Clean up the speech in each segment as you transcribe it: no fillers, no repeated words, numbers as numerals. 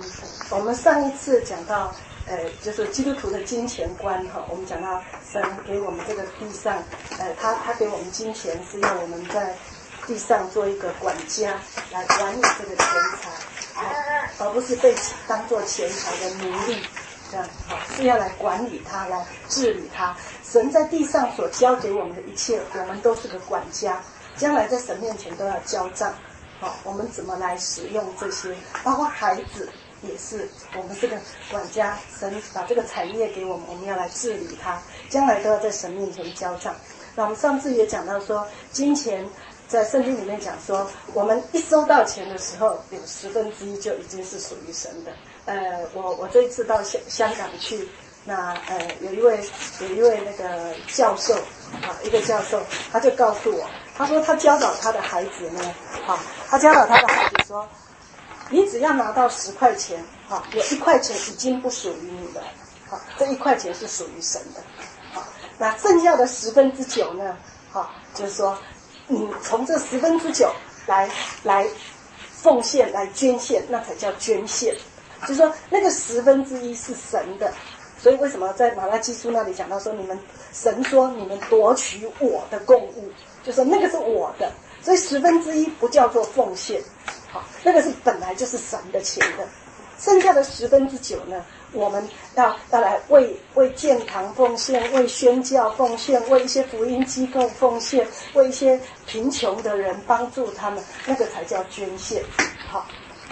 我们上一次讲到，就是基督徒的金钱观哈，我们讲到神给我们这个地上，他给我们金钱是要我们在地上做一个管家来管理这个钱财，而不是被当作钱财的奴隶，这样好是要来管理它，来治理它。神在地上所交给我们的一切，我们都是个管家，将来在神面前都要交账。好，我们怎么来使用这些？包括孩子也是，我们这个管家，神把这个产业给我们，我们要来治理它，将来都要在神面前交账。那我们上次也讲到说，金钱在圣经里面讲说，我们一收到钱的时候，有1/10就已经是属于神的。我这一次到香港去，那有一位那个教授啊，一个教授，他就告诉我，他说他教导他的孩子呢，他教导他的孩子说，你只要拿到10块钱，有1块钱已经不属于你了，这1块钱是属于神的，那剩下的9/10呢，就是说，你从这9/10来奉献、来捐献，那才叫捐献。就是说，那个1/10是神的，所以为什么在马拉基书那里讲到说，神说你们夺取我的供物，就说那个是我的，所以1/10不叫做奉献，那个是本来就是神的钱的。剩下的9/10呢，我们要来为建堂奉献，为宣教奉献，为一些福音机构奉献，为一些贫穷的人帮助他们，那个才叫捐献。好，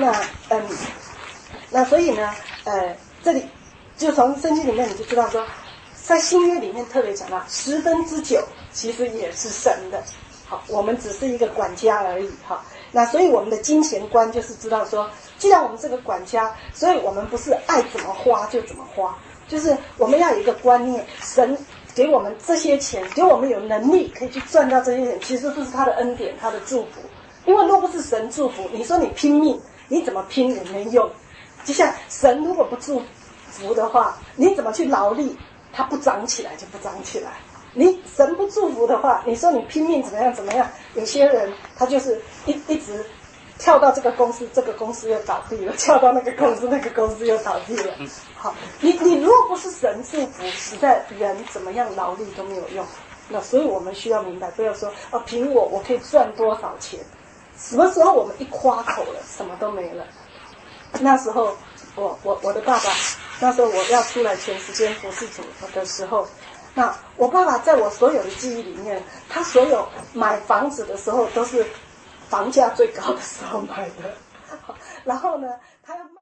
那所以呢，这里就从圣经里面你就知道说，在新约里面特别讲到9/10其实也是神的。好，我们只是一个管家而已。好，那所以我们的金钱观就是知道说，既然我们是个管家，所以我们不是爱怎么花就怎么花，就是我们要有一个观念，神给我们这些钱，给我们有能力可以去赚到这些钱，其实这是他的恩典，他的祝福。因为若不是神祝福，你说你拼命，你怎么拼也没用。就像神如果不祝福的话，你怎么去劳力，它不长起来就不长起来。你神不祝福的话，你说你拼命怎么样，有些人他就是一直跳到这个公司，这个公司又倒闭了，跳到那个公司，那个公司又倒闭了。好，你如果不是神祝福，实在人怎么样劳力都没有用。那所以我们需要明白，不要说凭我可以赚多少钱，什么时候我们一夸口了，什么都没了。那时候我的爸爸，那时候我要出来全时间服侍主的时候，那我爸爸在我所有的记忆里面，他所有买房子的时候都是房价最高的时候买的，然后呢，他要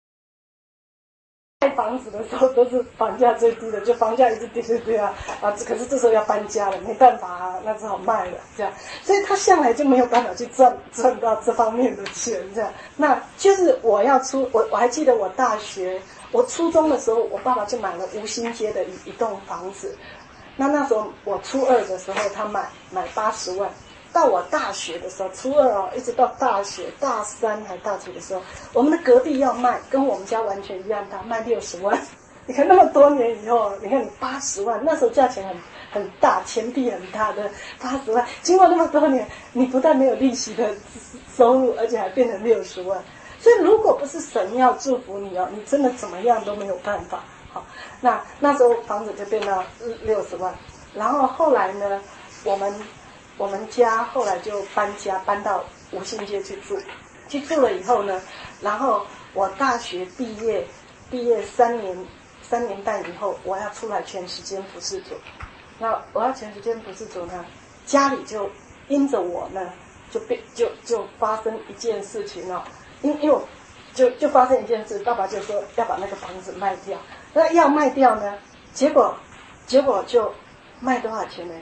卖房子的时候都是房价最低的，就房价一直跌啊，可是这时候要搬家了，没办法啊，那只好卖了这样，所以他向来就没有办法去赚到这方面的钱这样。那就是我还记得我初中的时候，我爸爸就买了吴兴街的一栋房子，那时候我初2的时候，他买80万。到我大学的时候，初2一直到大学大3还大几的时候，我们的隔壁要卖，跟我们家完全一样大，卖60万。你看那么多年以后，你看你80万，那时候价钱很大，钱币很大的80万，经过那么多年，你不但没有利息的收入，而且还变成60万。所以如果不是神要祝福你你真的怎么样都没有办法。好，那时候房子就变到60万，然后后来呢，我们家后来就搬到吴兴街去住了以后呢，然后我大学毕业3年半以后，我要出来全时间服侍主。那我要全时间服侍主呢，家里就因着我呢，就发生一件事情因为就发生一件事，爸爸就说要把那个房子卖掉。那要卖掉呢，结果就卖多少钱呢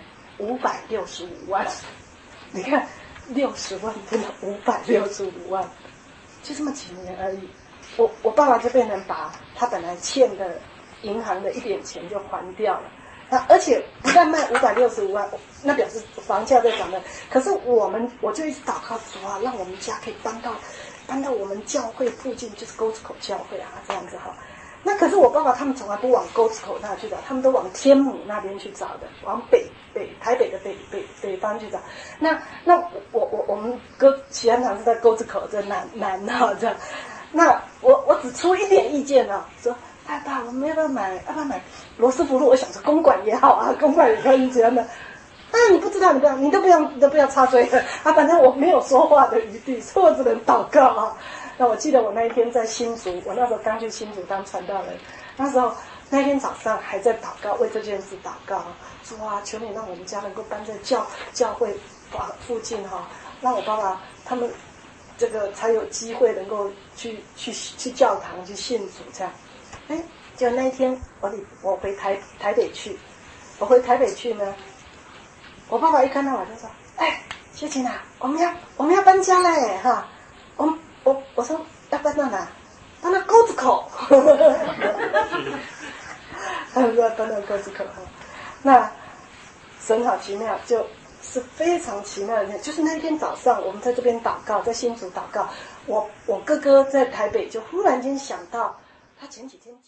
？565万。你看60万变成565万，就这么几年而已。我爸爸就变成把他本来欠的银行的一点钱就还掉了。那而且不但卖565万，那表示房价在涨的。可是我就一直祷告主啊，让我们家可以搬到我们教会附近，就是沟子口教会啊，这样子哈。那可是我爸爸他们从来不往沟子口那去找，他们都往天母那边去找的，往台北的北方去找。那我们喜安堂是在沟子口这南哈这样。那我只只出一点意见啊，说爸，我们要不要买罗斯福路？我想说公馆也好啊，公馆也可以这样的。你不知道，你都不要插嘴了啊！反正我没有说话的余地，所以我只能祷告啊。那我记得我那一天在新竹，我那时候刚去新竹当传道人，那时候那天早上还在祷告，为这件事祷告，说求你让我们家能够搬在教会附近哈，让我爸爸他们这个才有机会能够去教堂去信主这样。就那一天我回台北去，我回台北去呢。我爸爸一看到我就说：“秀琴啊，我们要搬家嘞哈！我说要搬到哪？搬到沟子口。他们说搬到沟子口哈。那神好奇妙，就是非常奇妙的，就是那天早上我们在这边祷告，在新竹祷告，我哥哥在台北就忽然间想到，他前几天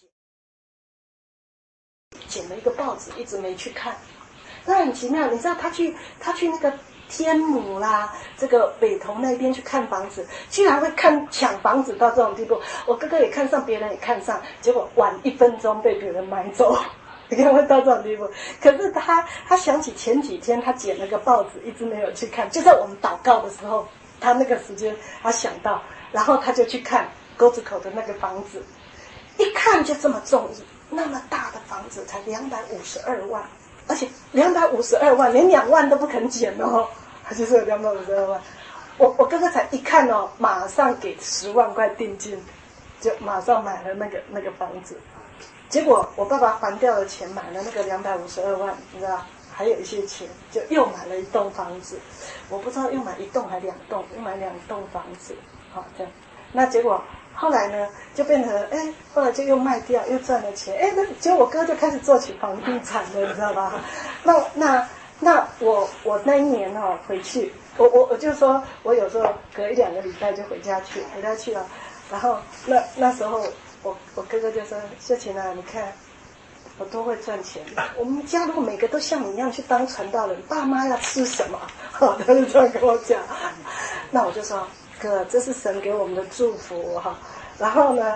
捡了一个报纸，一直没去看。那很奇妙，你知道他去那个天母啦，这个北投那边去看房子，居然会抢房子到这种地步。我哥哥也看上，别人也看上，结果晚1分钟被别人买走。你看会到这种地步。可是他想起前几天他捡了个报纸，一直没有去看，就在我们祷告的时候，他那个时间他想到，然后他就去看沟子口的那个房子，一看就这么中意，那么大的房子才252万。而且252万，连2万都不肯减哦，他就是有252万。我哥哥才一看哦，马上给10万块定金，就马上买了那个房子。结果我爸爸还掉了钱，买了那个252万，你知道，还有一些钱，就又买了一栋房子。我不知道又买1栋还2栋，又买2栋房子，好这样。那结果后来呢，就变成后来就又卖掉，又赚了钱。那结果我哥就开始做起房地产了，你知道吧？那我那一年回去，我就说，我有时候隔1-2个礼拜就回家去了。然后那时候我哥哥就说：“秀琴啊，你看我多会赚钱。我们家如果每个都像你一样去当传道人，爸妈要吃什么？”他就这样跟我讲。那我就说：“哥，这是神给我们的祝福哈。”然后呢，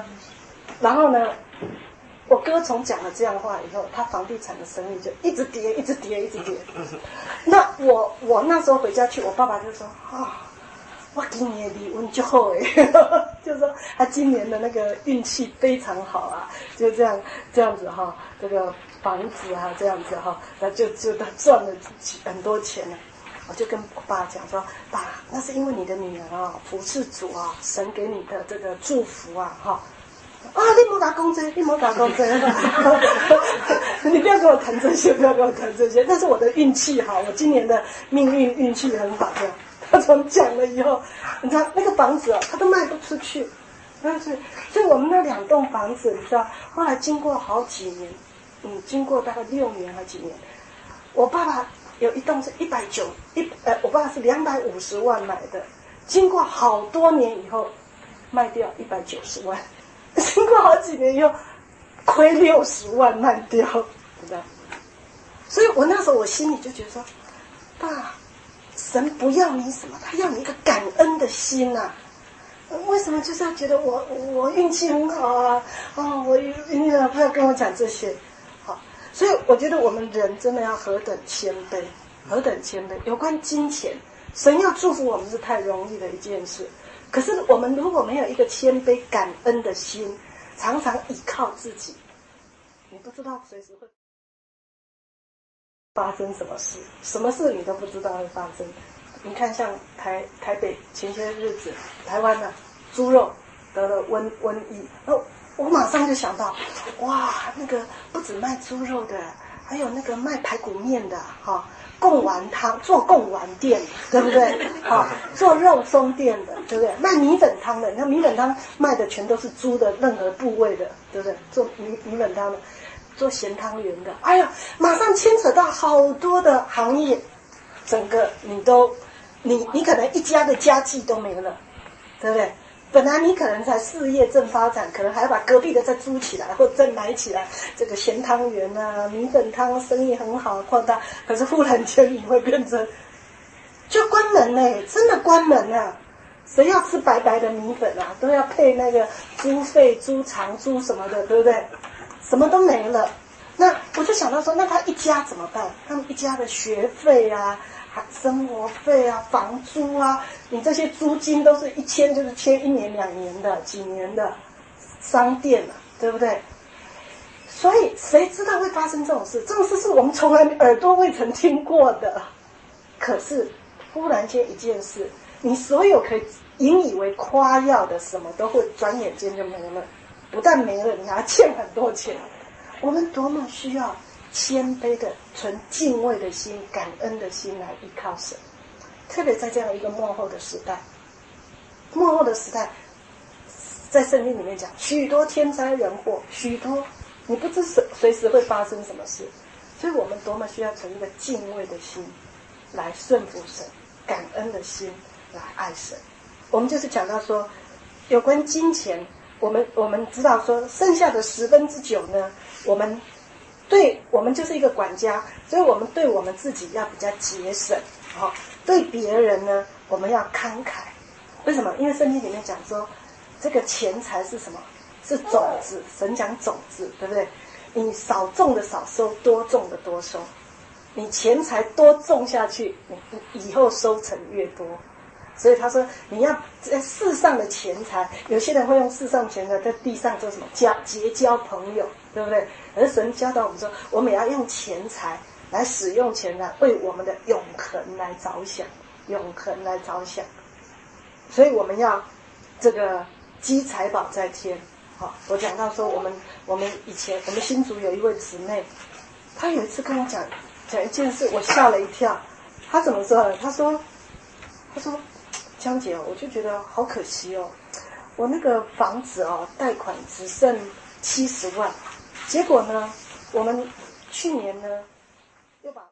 我哥从讲了这样话以后，他房地产的生意就一直跌。那我那时候回家去，我爸爸就说：“我今年离婚就好诶，就是说他今年的那个运气非常好啊，就这样子哈，这个房子啊这样子哈，那就他赚了很多钱了。”我就跟我爸讲说：“爸，那是因为你的女儿啊，服侍主啊，神给你的这个祝福啊，哈。”你莫打工资，你莫打工资，你不要跟我谈这些，那是我的运气好，我今年的运气很好的。他从讲了以后，你知道那个房子他都卖不出去，所以我们那2栋房子，你知道，后来经过好几年，经过大概6年还几年，我爸爸有一栋是我爸爸是250万买的，经过好多年以后卖掉190万，经过好几年以后亏60万卖掉，知道？所以我那时候我心里就觉得说，爸，神不要你什么，他要你一个感恩的心啊！为什么就是要觉得我运气很好啊？你不要跟我讲这些，好，所以我觉得我们人真的要何等谦卑。有关金钱，神要祝福我们是太容易的一件事。可是我们如果没有一个谦卑感恩的心，常常依靠自己，你不知道随时会发生什么事你都不知道会发生。你看像台北前些日子，台湾猪肉得了瘟疫，我马上就想到，哇，那个不止卖猪肉的，还有那个卖排骨面的贡丸汤，做贡丸店，对不对？做肉松店的，对不对？卖米粉汤的，你看米粉汤卖的全都是猪的任何部位的，对不对？做米粉汤的，做咸汤圆的，马上牵扯到好多的行业，整个你可能一家的家计都没了，对不对？本来你可能才事业正发展，可能还要把隔壁的再租起来或者再买起来，这个咸汤圆啊、米粉汤生意很好扩大，可是忽然间你会变成就关门真的关门啊！ 谁要吃白白的米粉啊？都要配那个猪肺、猪肠、猪什么的，对不对？什么都没了。那我就想到说，那他一家怎么办？他们一家的学费啊、生活费啊、房租啊，你这些租金都是一签就是签1年、2年的、几年的商店啊，对不对？所以谁知道会发生这种事？这种事是我们从来耳朵未曾听过的。可是忽然间一件事，你所有可以引以为夸耀的什么都会转眼间就没了。不但没了，你还欠很多钱。我们多么需要谦卑的、存敬畏的心、感恩的心来依靠神。特别在这样一个末后的时代，末后的时代，在圣经里面讲，许多天灾人祸，许多你不知随时会发生什么事，所以我们多么需要存一个敬畏的心来顺服神，感恩的心来爱神。我们就是讲到说，有关金钱，我们知道说，剩下的9%呢，我们就是一个管家，所以我们对我们自己要比较节省，对别人呢，我们要慷慨。为什么？因为圣经里面讲说，这个钱财是什么？是种子，神讲种子，对不对？你少种的少收，多种的多收。你钱财多种下去，你以后收成越多。所以他说，你要在世上的钱财，有些人会用世上钱财在地上做什么？结交朋友，对不对？而神教导我们说，我们也要用钱财来使用钱财，为我们的永恒来着想，永恒来着想。所以我们要这个积财宝在天。好，我讲到说，我们以前我们新竹有一位姊妹，她有一次跟我讲一件事，我吓了一跳。她怎么说的？她说，江姐，我就觉得好可惜哦，我那个房子哦，贷款只剩70万，结果呢，我们去年呢又把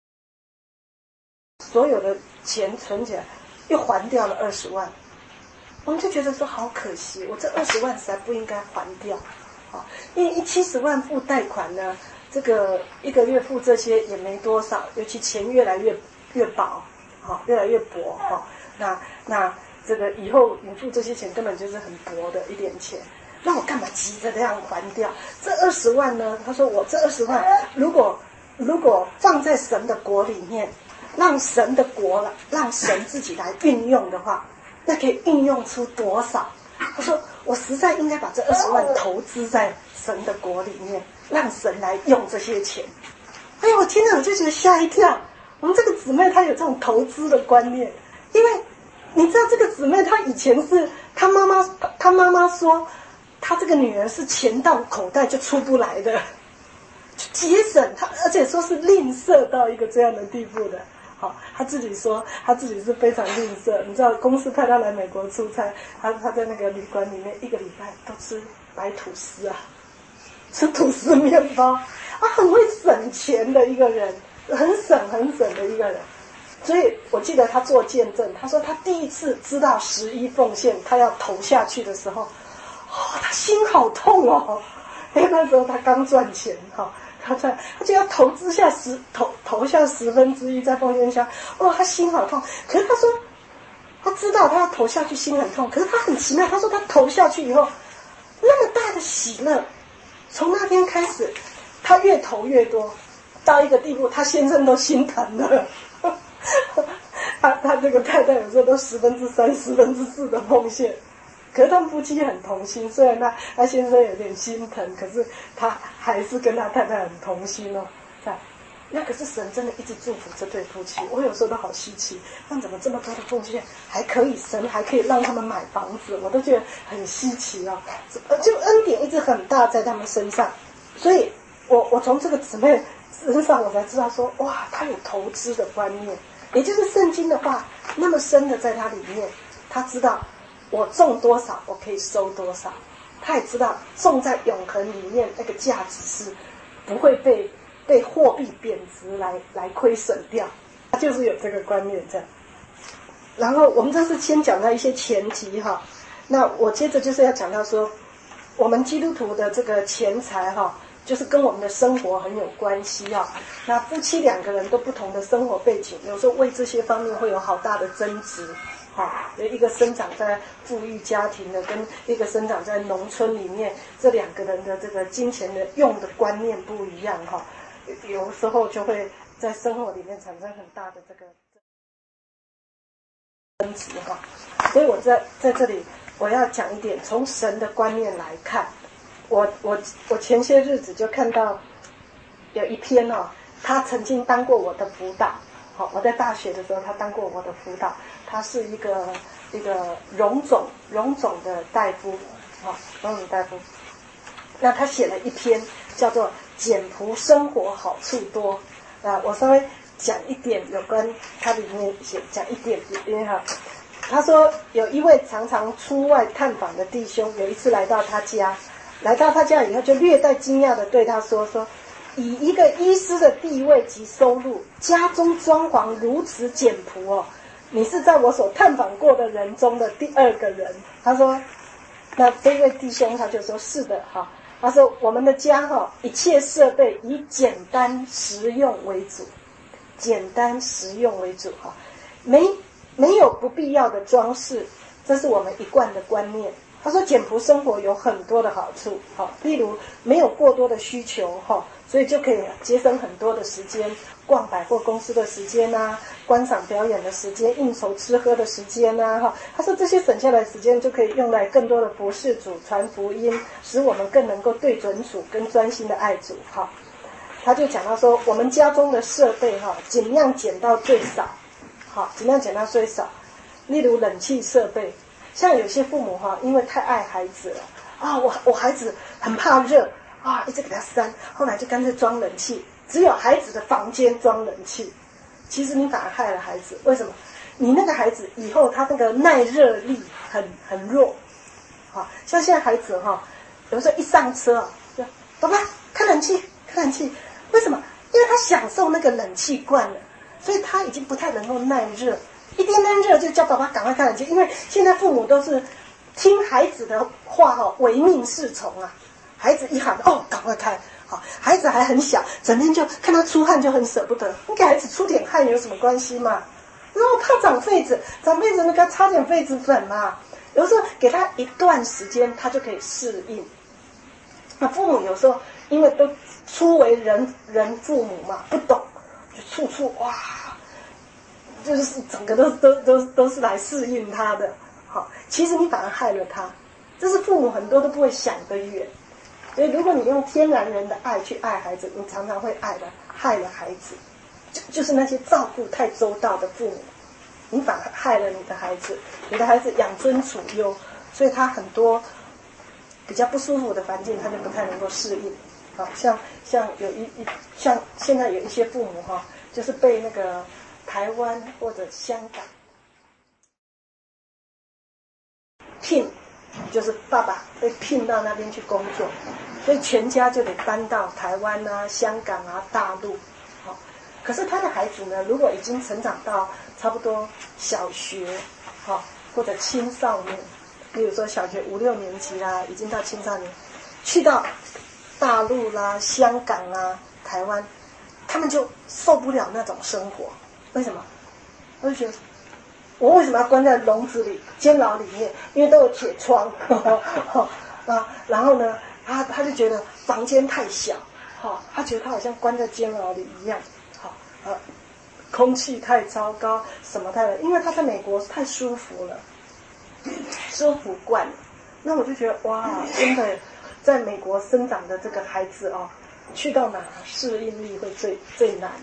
所有的钱存起来，又还掉了20万。我们就觉得说好可惜，我这20万实在不应该还掉，因为70万付贷款呢，这个1个月付这些也没多少，尤其钱越来越薄，越来越薄，那这个以后你付这些钱根本就是很薄的一点钱，那我干嘛急着这样还掉？这20万呢？他说我这20万如果放在神的国里面，让神的国了，让神自己来运用的话，那可以运用出多少？他说我实在应该把这20万投资在神的国里面，让神来用这些钱。哎呦，我听了我就觉得吓一跳。我们这个姊妹她有这种投资的观念，因为你知道这个姊妹她以前是她妈妈说她这个女儿是钱到口袋就出不来的，节省，她而且说是吝啬到一个这样的地步的。好，她自己说她自己是非常吝啬。你知道公司派她来美国出差，她在那个旅馆里面1个礼拜都吃白吐司啊，吃吐司面包啊，很会省钱的一个人，很省的一个人。所以我记得他做见证，他说他第一次知道11奉献他要投下去的时候，他心好痛哦，因为那时候他刚赚钱他就要投资下投下1/10在奉献箱，他心好痛。可是他说他知道他要投下去心很痛，可是他很奇妙，他说他投下去以后那么大的喜乐，从那天开始他越投越多，到一个地步他先生都心疼了。他这个太太有时候都3/3、4/4的奉献，可是他们夫妻很同心，虽然他先生有点心疼，可是他还是跟他太太很同心哦。那可是神真的一直祝福这对夫妻，我有时候都好稀奇，他们怎么这么多的奉献，神还可以让他们买房子，我都觉得很稀奇啊！就恩典一直很大在他们身上，所以我从这个姊妹身上我才知道说，哇，他有投资的观念，也就是圣经的话那么深的在他里面，他知道我种多少我可以收多少，他也知道种在永恒里面那个价值是不会被货币贬值来亏损掉，他就是有这个观念这样。然后我们这是先讲到一些前提那我接着就是要讲到说，我们基督徒的这个钱财就是跟我们的生活很有关系那夫妻2个人都不同的生活背景，有时候为这些方面会有好大的争执有一个生长在富裕家庭的，跟一个生长在农村里面，这两个人的这个金钱的用的观念不一样有时候就会在生活里面产生很大的这个争执所以我在这里我要讲一点，从神的观念来看，我前些日子就看到有一篇他曾经当过我的辅导。我在大学的时候，他当过我的辅导。他是一个荣总的大夫，荣总大夫。那他写了一篇叫做《简朴生活好处多》我稍微讲一点有关他里面讲一点他说有一位常常出外探访的弟兄，有一次来到他家以后，就略带惊讶的对他说以一个医师的地位及收入，家中装潢如此简朴你是在我所探访过的人中的第二个人。他说，那这位弟兄他就说是的他说我们的家一切设备以简单实用为主，没有不必要的装饰，这是我们一贯的观念。他说简朴生活有很多的好处例如没有过多的需求所以就可以节省很多的时间，逛百货公司的时间观赏表演的时间，应酬吃喝的时间他说这些省下来的时间就可以用来更多的服侍主，传福音，使我们更能够对准主，跟专心的爱主他就讲到说，我们家中的设备尽量减到最少例如冷气设备，像有些父母因为太爱孩子了我孩子很怕热一直给他扇，后来就干脆装冷气，只有孩子的房间装冷气。其实你反而害了孩子，为什么？你那个孩子以后他那个耐热力很弱像现在孩子有时候一上车就爸爸开冷气，为什么？因为他享受那个冷气惯了，所以他已经不太能够耐热，一点点热就叫爸爸赶快开冷气。因为现在父母都是听孩子的话唯命是从孩子一喊赶快开孩子还很小，整天就看他出汗就很舍不得，你给孩子出点汗有什么关系嘛？然后怕长痱子那给他擦点痱子粉嘛。有时候给他一段时间他就可以适应。那父母有时候因为都初为人父母嘛，不懂，就处就是整个都是来适应他的其实你反而害了他，这是父母很多都不会想得远。所以如果你用天然人的爱去爱孩子，你常常会害了孩子，就是那些照顾太周到的父母，你反而害了你的孩子。你的孩子养尊处优，所以他很多比较不舒服的环境他就不太能够适应像现在有一些父母就是被那个台湾或者香港聘，就是爸爸被聘到那边去工作，所以全家就得搬到台湾香港大陆可是他的孩子呢，如果已经成长到差不多小学或者青少年，比如说小学5、6年级已经到青少年，去到大陆香港台湾，他们就受不了那种生活。为什么？我就觉得我为什么要关在笼子里监牢里面？因为都有铁窗然后呢他就觉得房间太小他觉得他好像关在监牢里一样空气太糟糕，什么因为他在美国太舒服了，舒服惯了。那我就觉得真的在美国生长的这个孩子去到哪适应力会最难，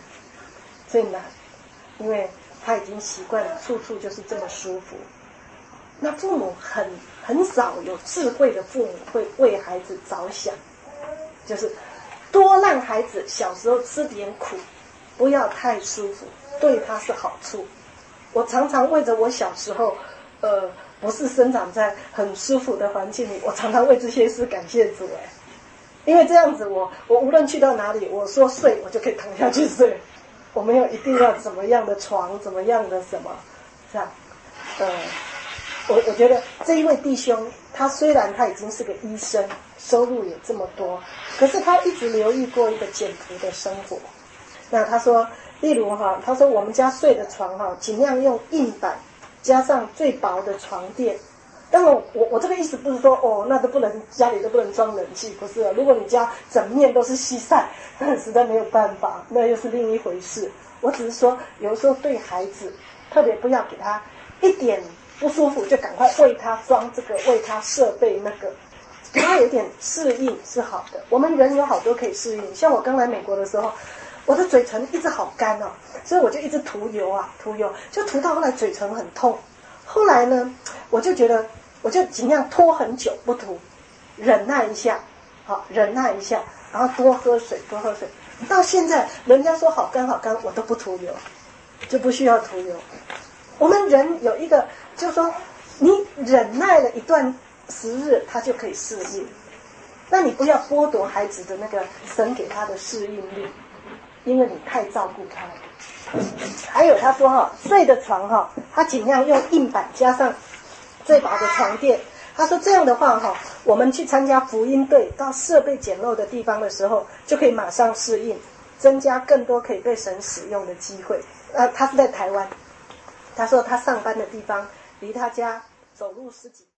因为他已经习惯了处处就是这么舒服。那父母很少有智慧的父母会为孩子着想，就是多让孩子小时候吃点苦，不要太舒服，对他是好处。我常常为着我小时候不是生长在很舒服的环境里，我常常为这些事感谢主因为这样子我无论去到哪里，我说睡我就可以躺下去睡，我没有一定要怎么样的床，怎么样的什么这样我觉得这一位弟兄，他虽然他已经是个医生，收入也这么多，可是他一直留意过一个简朴的生活。那他说例如他说我们家睡的床尽量用硬板加上最薄的床垫。当然我这个意思不是说那都不能，家里都不能装冷气，不是。如果你家整面都是西晒，那实在没有办法，那又是另一回事。我只是说有时候对孩子特别不要给他一点不舒服就赶快为他装这个，为他设备那个，给他有点适应是好的。我们人有好多可以适应，像我刚来美国的时候，我的嘴唇一直好干哦，所以我就一直涂油，就涂到后来嘴唇很痛。后来呢，我就觉得我就尽量拖很久不涂，忍耐一下，忍耐一下，然后多喝水。到现在人家说好干，我都不涂油，就不需要涂油。我们人有一个，就是说你忍耐了一段时日，他就可以适应。那你不要剥夺孩子的那个神给他的适应力，因为你太照顾他了。还有他说睡的床他尽量用硬板加上最薄的床垫。他说这样的话我们去参加福音队到设备简陋的地方的时候，就可以马上适应，增加更多可以被神使用的机会。他是在台湾，他说他上班的地方离他家走路10几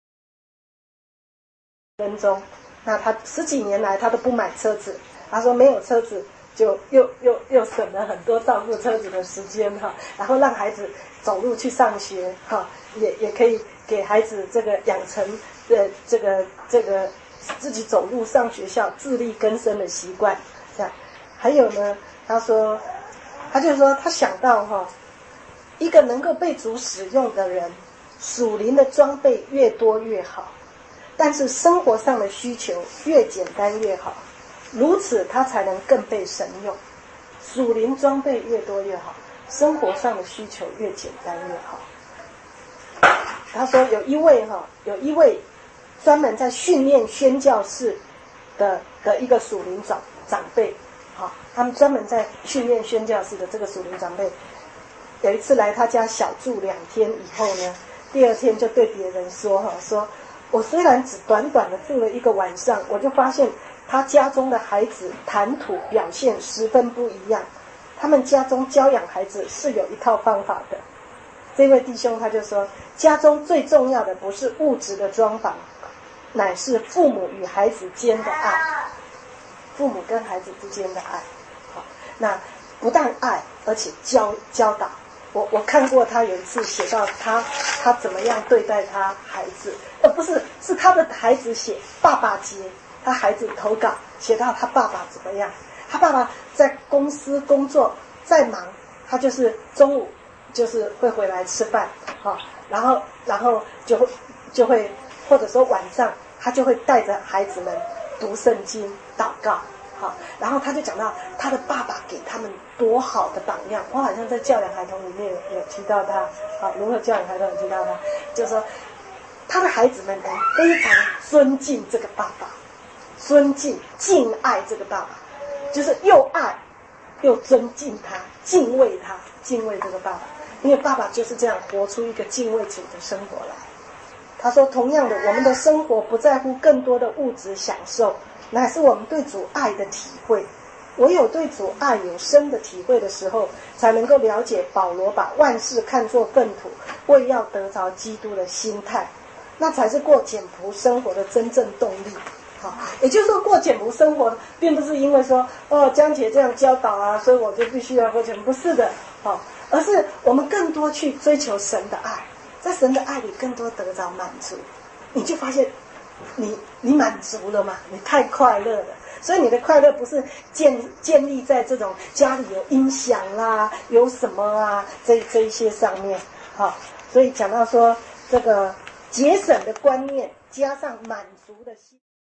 分钟。那他10几年来他都不买车子，他说没有车子就又省了很多照顾车子的时间然后让孩子走路去上学也可以给孩子这个养成这个自己走路上学校自力更生的习惯。这样还有呢，他就说他想到一个能够被主使用的人，属灵的装备越多越好，但是生活上的需求越简单越好，如此他才能更被神用。属灵装备越多越好，生活上的需求越简单越好。他说有一位专门在训练宣教士的一个属灵长辈他们专门在训练宣教士的这个属灵长辈，有一次来他家小住2天以后呢，第2天就对别人说我虽然只短短的住了1个晚上，我就发现他家中的孩子谈吐表现十分不一样，他们家中教养孩子是有一套方法的。这位弟兄他就说，家中最重要的不是物质的装潢，乃是父母与孩子间的爱，父母跟孩子之间的爱。那不但爱，而且教导。我看过他有一次写到他怎么样对待他孩子，不是，是他的孩子写爸爸节，他孩子投稿写到他爸爸怎么样。他爸爸在公司工作再忙，他就是中午就是会回来吃饭然后就会或者说晚上他就会带着孩子们读圣经祷告然后他就讲到他的爸爸给他们多好的榜样。我好像在教养孩童里面有提到他如何教养孩童有提到他，就是说他的孩子们非常尊敬这个爸爸，敬爱这个爸爸，就是又爱又尊敬他，敬畏这个爸爸，因为爸爸就是这样活出一个敬畏主的生活来。他说同样的，我们的生活不在乎更多的物质享受，乃是我们对主爱的体会。唯有对主爱有深的体会的时候，才能够了解保罗把万事看作粪土，为要得着基督的心态，那才是过简朴生活的真正动力。也就是说过简朴生活并不是因为说江姐这样教导所以我就必须要过简朴，不是的而是我们更多去追求神的爱，在神的爱里更多得着满足，你就发现你满足了嘛，你太快乐了。所以你的快乐不是建立在这种家里有音响啦，有什么这一些上面所以讲到说这个节省的观念加上满足的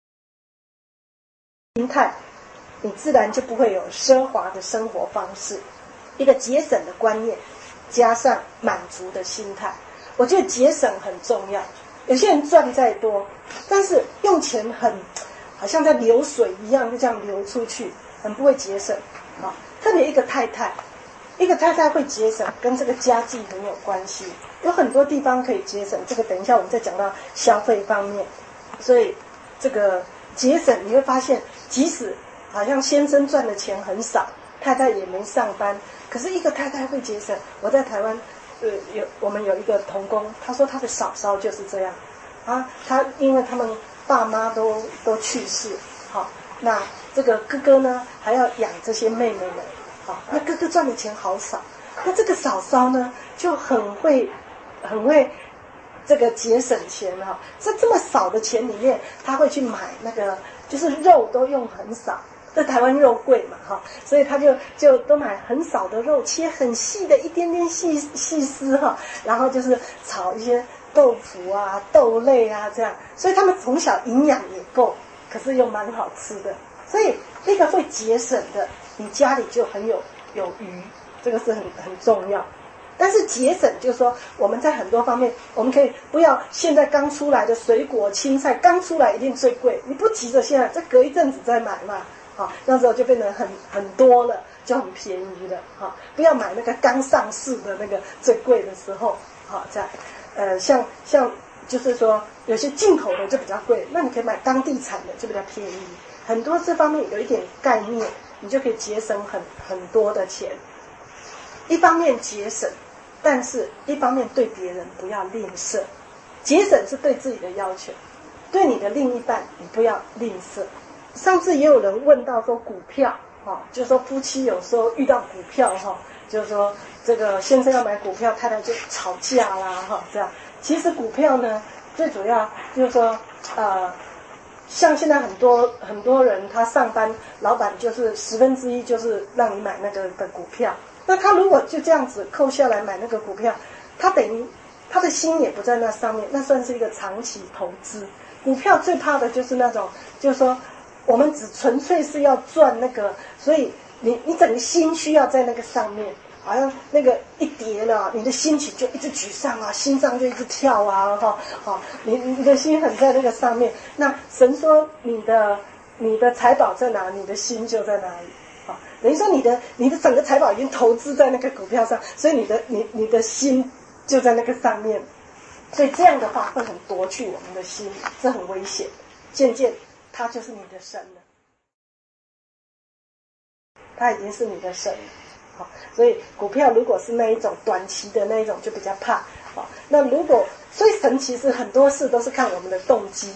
心态，你自然就不会有奢华的生活方式。一个节省的观念加上满足的心态，我觉得节省很重要。有些人赚再多，但是用钱好像在流水一样，就这样流出去，很不会节省特别一个太太会节省，跟这个家计很有关系。有很多地方可以节省，这个等一下我们再讲到消费方面。所以这个节省你会发现，即使好像先生赚的钱很少，太太也没上班，可是一个太太会节省。我在台湾我们有一个童工，他说他的嫂嫂就是这样啊，他因为他们爸妈都去世，好，那这个哥哥呢还要养这些妹妹们，好，那哥哥赚的钱好少，那这个嫂嫂呢就很会这个节省钱哈，在这么少的钱里面，他会去买那个，就是肉都用很少，在台湾肉贵嘛哈，所以他就都买很少的肉，切很细的一点点细丝哈，然后就是炒一些豆腐啊、豆类啊这样，所以他们从小营养也够，可是又蛮好吃的，所以那个会节省的，你家里就很有余，这个是很重要。但是节省就是说，我们在很多方面，我们可以不要现在刚出来的水果、青菜刚出来一定最贵，你不急着现在，再隔一阵子再买嘛，好，那时候就变得很多了，就很便宜了，好，不要买那个刚上市的那个最贵的时候，好，这样，像就是说有些进口的就比较贵，那你可以买当地产的就比较便宜，很多这方面有一点概念，你就可以节省很多的钱，一方面节省。但是一方面对别人不要吝啬，节省是对自己的要求，对你的另一半你不要吝啬。上次也有人问到说股票，就是说夫妻有时候遇到股票就是说这个先生要买股票，太太就吵架啦这样。其实股票呢，最主要就是说像现在很多人他上班，老板就是1/10就是让你买那个的股票。那他如果就这样子扣下来买那个股票，他等于他的心也不在那上面，那算是一个长期投资。股票最怕的就是那种，就是说我们只纯粹是要赚那个，所以你整个心需要在那个上面，好像那个一跌了，你的心情就一直沮丧啊，心脏就一直跳啊，你的心很在那个上面。那神说你的财宝在哪，你的心就在哪里。等于说你的整个财宝已经投资在那个股票上，所以你的心就在那个上面，所以这样的话会很夺去我们的心，这很危险。渐渐它就是你的神了，它已经是你的神了。好，所以股票如果是那一种短期的那一种就比较怕。好，那所以神其实很多事都是看我们的动机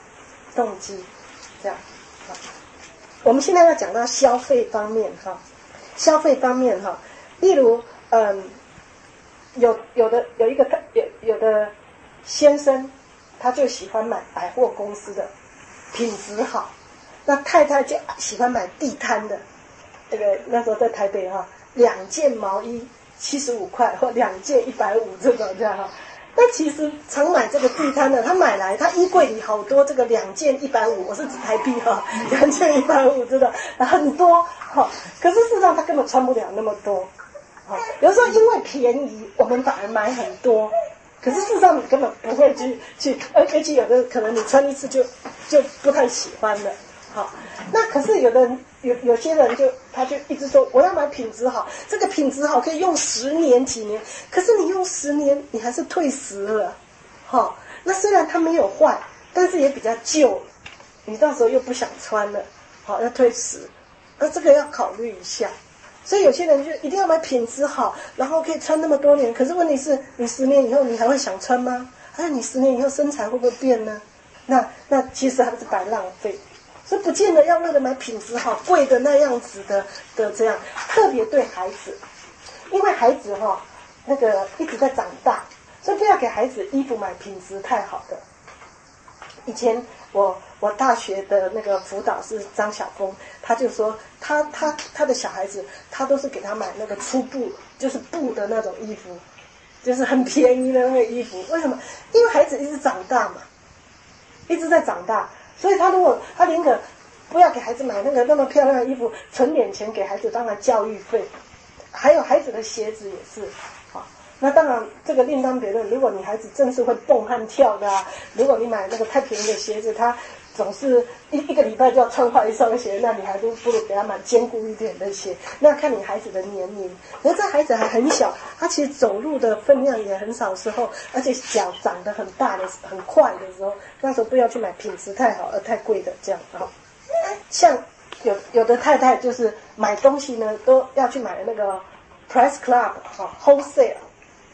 这样。好，我们现在要讲到消费方面消费方面例如有的先生他就喜欢买百货公司的，品质好，那太太就喜欢买地摊的，这个那时候在台北2件毛衣75块或2件150这种这样那其实常买这个地摊的，他买来他衣柜里好多这个2件150，我是指台币2件150这种很多可是事实上他根本穿不了那么多有时候因为便宜我们反而买很多，可是事实上你根本不会去而且有的可能你穿一次就不太喜欢了那可是有些人他就一直说我要买品质好，这个品质好可以用10年几年，可是你用10年你还是退时了那虽然它没有坏，但是也比较旧，你到时候又不想穿了要退时，那这个要考虑一下。所以有些人就一定要买品质好，然后可以穿那么多年，可是问题是你10年以后你还会想穿吗？还有你10年以后身材会不会变呢？那其实还是白浪费。所以不见得要为了买品质好贵的那样子的这样，特别对孩子，因为孩子那个一直在长大，所以不要给孩子衣服买品质太好的。以前我大学的那个辅导是张晓峰，他就说他的小孩子他都是给他买那个粗布，就是布的那种衣服，就是很便宜的那个衣服。为什么？因为孩子一直长大嘛，一直在长大，所以他宁可不要给孩子买那么漂亮的衣服，存点钱给孩子当然教育费，还有孩子的鞋子也是那当然这个另当别论，如果你孩子真是会蹦和跳的如果你买那个太便宜的鞋子，他总是一个礼拜就要穿坏一双鞋，那你还不如给他买坚固一点的鞋。那看你孩子的年龄，可是这孩子还很小，他其实走路的分量也很少的时候，而且脚长得很大的很快的时候，那时候不要去买品质太好而太贵的这样像有的太太就是买东西呢都要去买那个 Price Club wholesale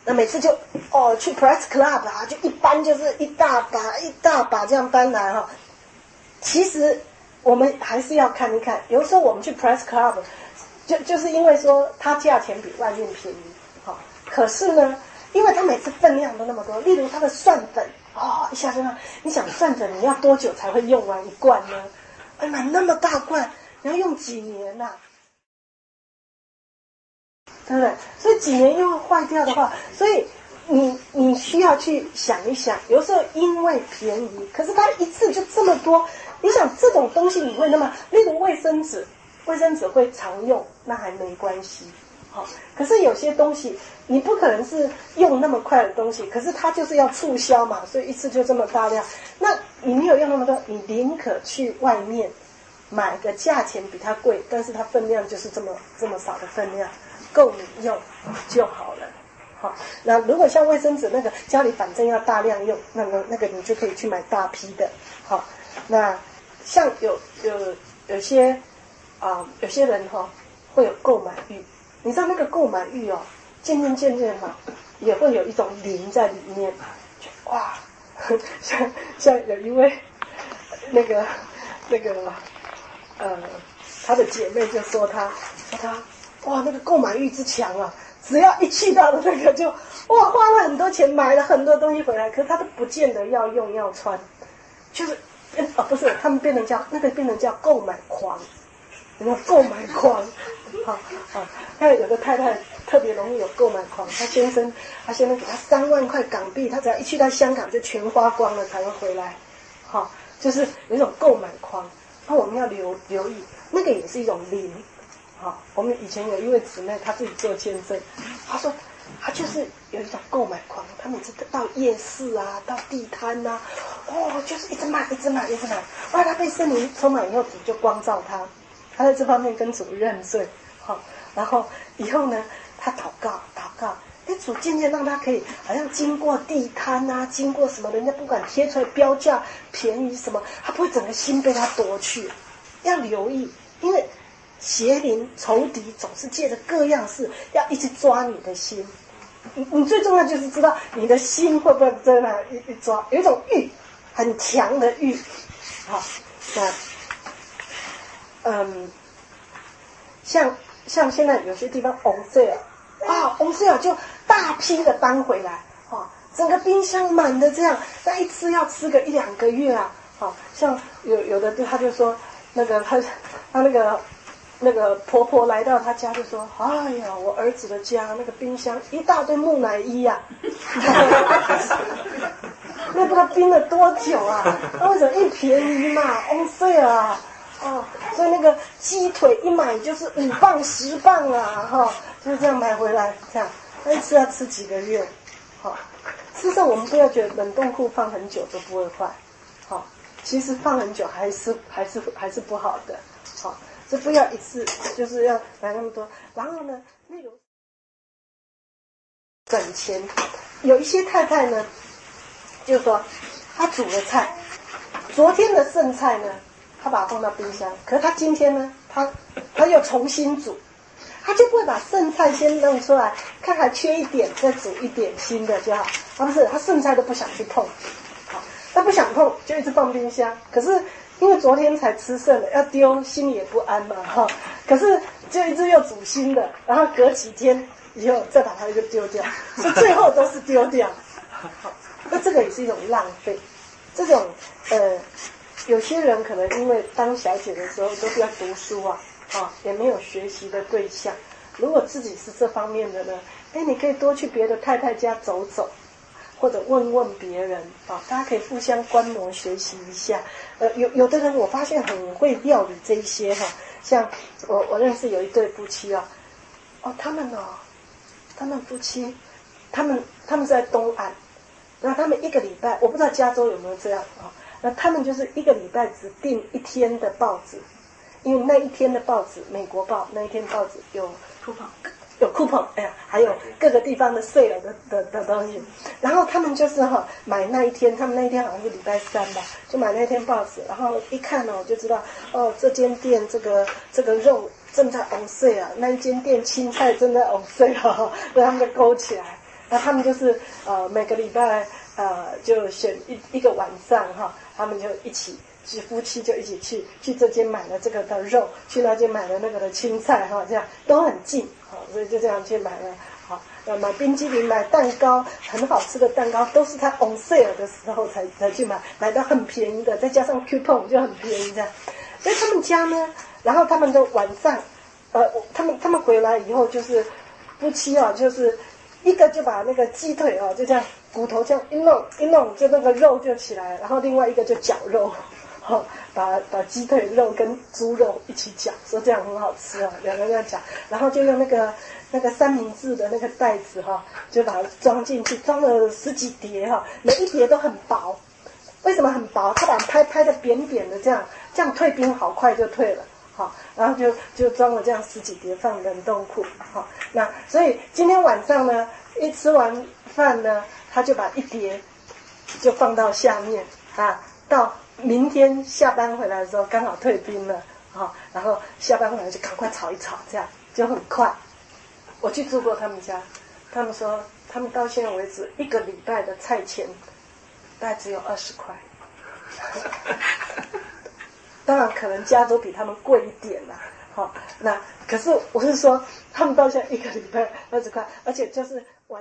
那每次就去 Press Club 啊，就一搬就是一大把这样搬来哈。其实我们还是要看一看，有时候我们去 Press Club，就是因为说它价钱比外面便宜，好，可是呢，因为它每次分量都那么多，例如它的蒜粉，一下就你想蒜粉你要多久才会用完一罐呢？买那么大罐，你要用几年啊？对不对？所以几年又会坏掉的话，所以你需要去想一想，有时候因为便宜，可是它一次就这么多，你想这种东西你会那么，例如卫生纸会常用，那还没关系，好，可是有些东西你不可能是用那么快的东西，可是它就是要促销嘛，所以一次就这么大量，那你没有用那么多，你宁可去外面买个价钱比它贵，但是它分量就是这么少的分量，够你用就好了。好，那如果像卫生纸那个家里反正要大量用，那个你就可以去买大批的。好，那像有些人会有购买欲，你知道那个购买欲渐渐也会有一种灵在里面，就哇，像有一位她的姐妹就说她哇那个购买欲之强啊。只要一去到了那个就花了很多钱买了很多东西回来，可是他都不见得要用要穿，就是不是他们变成叫购买狂，有没有购买狂？还有的太太特别容易有购买狂，她先生给她3万块港币，她只要一去到香港就全花光了才会回来，就是有一种购买狂，那我们要留意，那个也是一种灵。好，我们以前有一位姊妹，她自己做见证，她说她就是有一种购买狂，她每次到夜市啊，到地摊啊，就是一直买，后来她被圣灵充满以后，主就光照她在这方面跟主认罪，然后以后呢，她祷告，主渐渐让她可以好像经过地摊啊，经过什么人家不管贴出来标价便宜什么，她不会整个心被她夺去，要留意，因为邪灵仇敌总是借着各样事要一直抓你的心，你最重要就是知道你的心会不会在那一抓，有一种欲很强的欲。好，那像现在有些地方 on sale 就大批的搬回来，整个冰箱满的这样，那一次要吃个1-2个月啊。像有的他就说那个他那个婆婆来到他家就说：“哎呀，我儿子的家那个冰箱一大堆木乃伊啊，那不知道冰了多久啊？那为什么一便宜嘛 ，on sale 啊？所以那个鸡腿一买就是5磅10磅啊，就是这样买回来，这样那一次要吃几个月，事实上我们不要觉得冷冻库放很久都不会坏，其实放很久还是不好的，这不要一次就是要买那么多，然后呢，那种省钱。有一些太太呢，就是说她煮了菜，昨天的剩菜呢，她把它放到冰箱，可是她今天呢，她又重新煮，她就不会把剩菜先弄出来，看还缺一点，再煮一点新的就好。不是，她剩菜都不想去碰，她不想碰就一直放冰箱，可是。因为昨天才吃剩了，要丢心里也不安嘛，可是就一直又煮新的，然后隔几天以后再把它就丢掉，所以最后都是丢掉。那这个也是一种浪费。这种有些人可能因为当小姐的时候都是要读书也没有学习的对象。如果自己是这方面的呢，你可以多去别的太太家走走。或者问问别人大家可以互相观摩学习一下。有的人我发现很会料理这一些像我认识有一对夫妻他们夫妻他们在东岸，然后他们一个礼拜，我不知道加州有没有这样那他们就是一个礼拜只订1天的报纸，因为那一天的报纸美国报那一天报纸有coupon，还有各个地方的sale的东西，然后他们就是买那一天，他们那一天好像是礼拜3吧，就买那天报纸，然后一看就知道这间店这个肉正在on sale，那一间店青菜正在on sale，让他们就勾起来， 那他们就是每个礼拜就选一个晚上哈，他们就一起。是夫妻就一起去这间买了这个的肉，去那间买了那个的青菜哈，这样都很近，所以就这样去买了。好，买冰激凌、买蛋糕，很好吃的蛋糕都是他 on sale 的时候才去买到很便宜的，再加上 coupon 就很便宜这样。所以他们家呢，然后他们的晚上，他们回来以后就是夫妻就是一个就把那个鸡腿就这样骨头这样一弄，就那个肉就起来，然后另外一个就绞肉。把鸡腿肉跟猪肉一起搅，说这样很好吃啊，两个人这样搅，然后就用那个三明治的那个袋子就把它装进去，装了10几碟每一碟都很薄。为什么很薄？他把它拍的扁扁的，这样退冰好快就退了。然后就装了这样10几碟放冷冻库。那所以今天晚上呢，一吃完饭呢，他就把一碟就放到下面到明天下班回来的时候刚好退冰了然后下班回来就赶快炒一炒，这样就很快。我去住过他们家，他们说他们到现在为止1个礼拜的菜钱大概只有20块。当然可能加州比他们贵一点啦，那可是我是说他们到现在1个礼拜20块，而且就是晚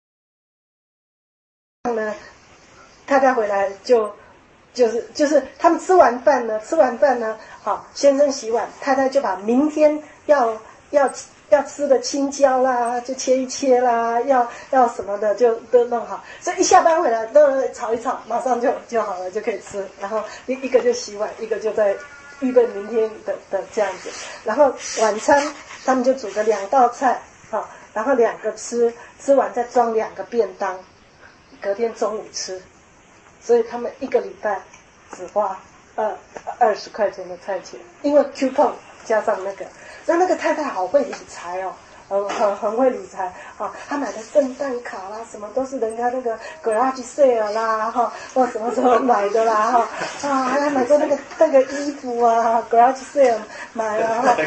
上呢，太太回来就是他们吃完饭呢，先生洗碗，太太就把明天要吃的青椒啦，就切一切啦，要什么的就都弄好，所以一下班回来都炒一炒，马上就好了，就可以吃。然后一个就洗碗，一个就在预备明天的这样子。然后晚餐他们就煮个2道菜，然后2个吃完再装2个便当，隔天中午吃。所以他们1个礼拜只花20块钱的菜钱，因为 coupon 加上那个太太好会理财很会理财她买的圣诞卡啦，什么都是人家那个 garage sale 啦或什么时候买的啦还买过那个衣服garage sale 买了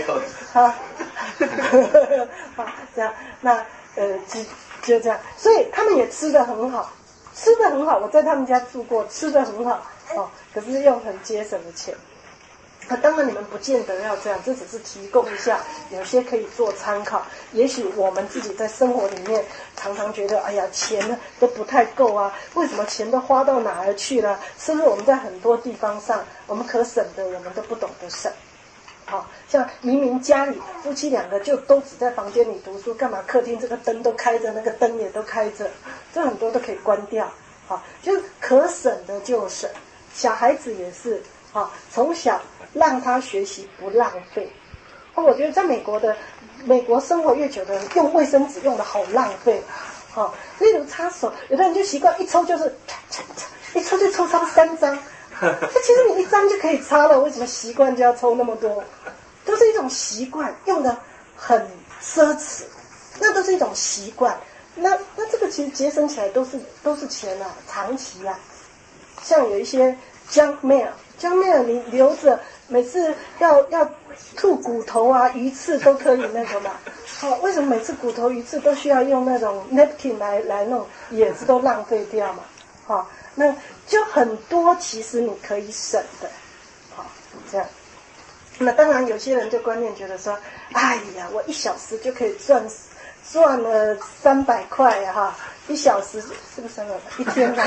这样那就这样，所以他们也吃得很好。我在他们家住过，吃得很好可是用很节省的钱。当然你们不见得要这样，这只是提供一下，有些可以做参考。也许我们自己在生活里面常常觉得，哎呀，钱呢都不太够为什么钱都花到哪儿去了？是不是我们在很多地方上，我们可省的，我们都不懂得省？像明明家里夫妻2个就都只在房间里读书，干嘛客厅这个灯都开着，那个灯也都开着，这很多都可以关掉。就是可省的就省。小孩子也是从小让他学习不浪费。我觉得在美国生活越久的人，用卫生纸用的好浪费。例如擦手，有的人就习惯一抽就是一抽就抽差不多3张。其实你1张就可以擦了，为什么习惯就要抽那么多？都是一种习惯，用的很奢侈，那都是一种习惯。那这个其实节省起来都是钱长期像有一些 junk mail 你留着，每次要吐骨头鱼刺都可以那个嘛。为什么每次骨头鱼刺都需要用那种 napkin 来弄，也是都浪费掉嘛。那就很多其实你可以省的。这样。那当然有些人就观念觉得说，哎呀，我1小时就可以赚了300块1小时是不是300块？1天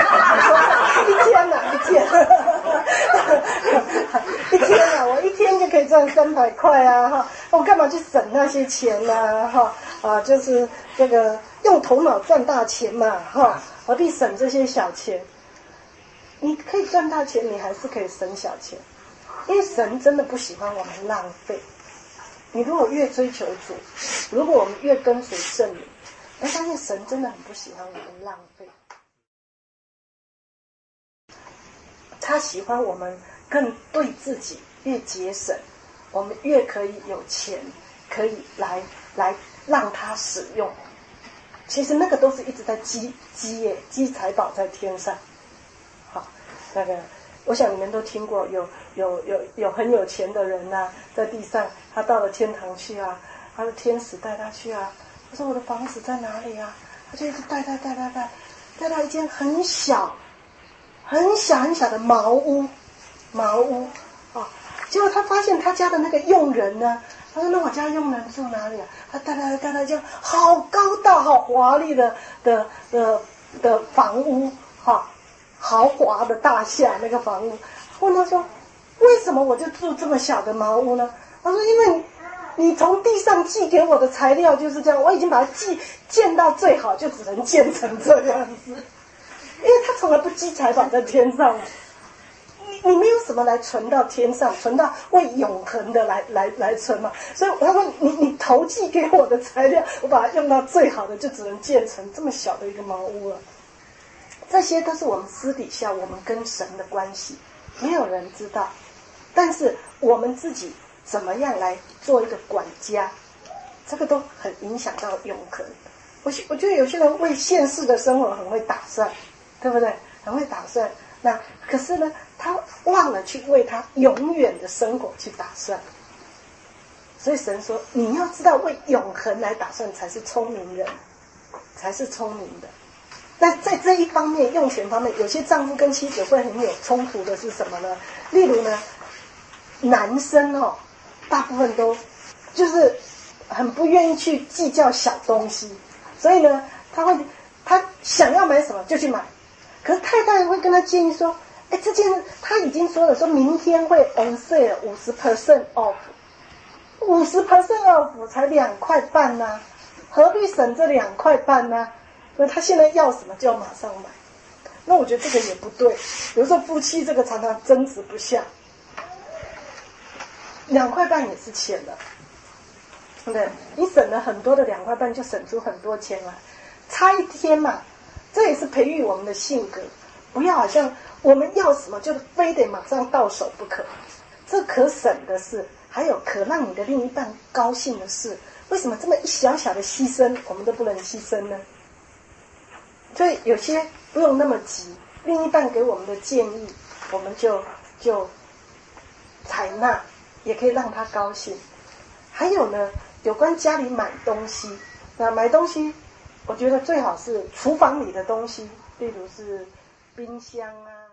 我1天就可以赚300块我干嘛去省那些钱就是这个用头脑赚大钱嘛何必省这些小钱？你可以赚大钱，你还是可以省小钱，因为神真的不喜欢我们浪费。你如果越追求主，如果我们越跟随圣灵，你会发现神真的很不喜欢我们浪费。他喜欢我们更对自己越节省，我们越可以有钱，可以来让他使用。其实那个都是一直在积财宝在天上。那个我想你们都听过，有很有钱的人在地上，他到了天堂去他的天使带他去他说我的房子在哪里他就一直带到一间很小的茅屋啊。结果他发现他家的那个佣人呢，他说那我家佣人住哪里啊？他带到这样好高大好华丽的房屋哈，豪华的大厦那个房屋。问他说为什么我就住这么小的茅屋呢？他说因为你从地上寄给我的材料就是这样，我已经把它建到最好，就只能建成这样子。因为他从来不积财宝在天上，你没有什么来存到天上，存到为永恒的来存嘛。所以他说你投寄给我的材料，我把它用到最好的，就只能建成这么小的一个茅屋了。这些都是我们私底下我们跟神的关系，没有人知道。但是我们自己怎么样来做一个管家，这个都很影响到永恒。我觉得有些人为现世的生活很会打算，对不对？很会打算。那可是呢，他忘了去为他永远的生活去打算。所以神说，你要知道为永恒来打算才是聪明人，才是聪明的。那在这一方面，用钱方面，有些丈夫跟妻子会很有冲突的是什么呢？例如呢，男生大部分都就是很不愿意去计较小东西，所以呢，他想要买什么就去买。可是太太会跟他建议说，这件他已经说了，说明天会 on sale 50% off，50% off 才2块半呢，何必省这2块半呢？所以他现在要什么就要马上买。那我觉得这个也不对，有时候夫妻这个常常争执不下。2块半也是钱了，对不对？你省了很多的2块半，就省出很多钱来，差一天嘛。这也是培育我们的性格，不要好像我们要什么就非得马上到手不可。这可省的事，还有可让你的另一半高兴的事，为什么这么一小小的牺牲我们都不能牺牲呢？所以有些不用那么急，另一半给我们的建议我们就采纳，也可以让他高兴。还有呢，有关家里买东西，那买东西我觉得最好是厨房里的东西，例如是冰箱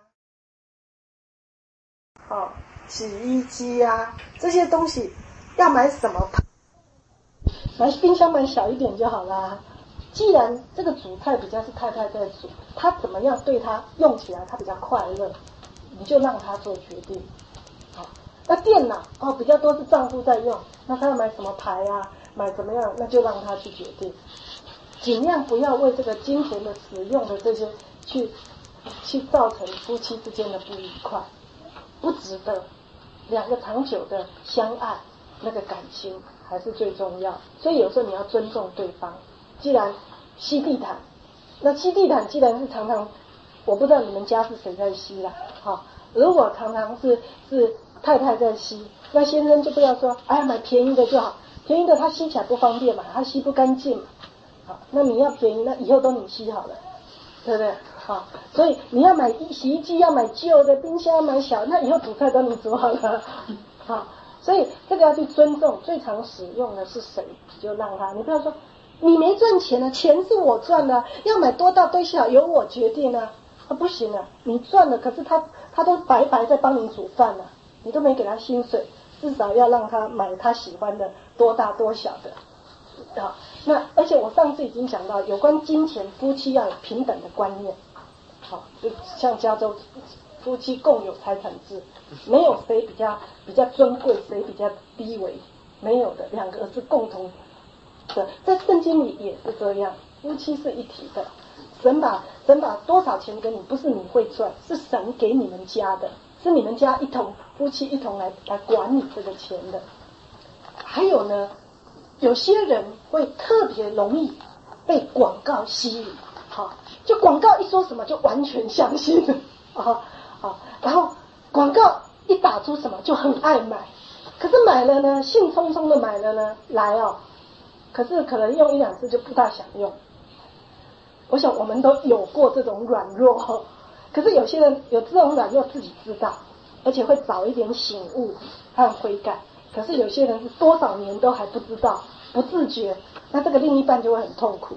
啊，洗衣机啊，这些东西要买什么？买冰箱买小一点就好啦。既然这个煮菜比较是太太在煮，他怎么样对他用起来他比较快乐，你就让他做决定。好，那电脑比较多是丈夫在用，那他要买什么牌啊，买怎么样，那就让他去决定。尽量不要为这个金钱的使用的这些去造成夫妻之间的不愉快，不值得。2个长久的相爱，那个感情还是最重要。所以有时候你要尊重对方。既然吸地毯，那吸地毯既然是常常，我不知道你们家是谁在吸啦，如果常常是太太在吸，那先生就不要说买便宜的就好，便宜的他吸起来不方便嘛，他吸不干净嘛。好，那你要便宜，那以后都你吸好了，对不对？好，所以你要买洗衣机要买旧的，冰箱要买小，那以后煮菜都你煮好了。好，所以这个要去尊重，最常使用的是谁，就让他，你不要说你没赚钱啊，钱是我赚的，要买多大多小由我决定啊。不行啊，你赚了，可是他都白白在帮你煮饭了，你都没给他薪水，至少要让他买他喜欢的多大多小的。那而且我上次已经讲到，有关金钱，夫妻要有平等的观念。好，就像加州夫妻共有财产制，没有谁比较尊贵，谁比较低微，没有的，2个是共同的。在圣经里也是这样，夫妻是一体的。神把多少钱给你，不是你会赚，是神给你们家的，是你们家夫妻一同来管理这个钱的。还有呢，有些人会特别容易被广告吸引，就广告一说什么就完全相信然后广告一打出什么就很爱买，可是买了呢，兴冲冲的买了呢，可是可能用1-2次就不大想用。我想我们都有过这种软弱，可是有些人有这种软弱自己知道，而且会早一点醒悟和悔改。可是有些人是多少年都还不知道，不自觉，那这个另一半就会很痛苦。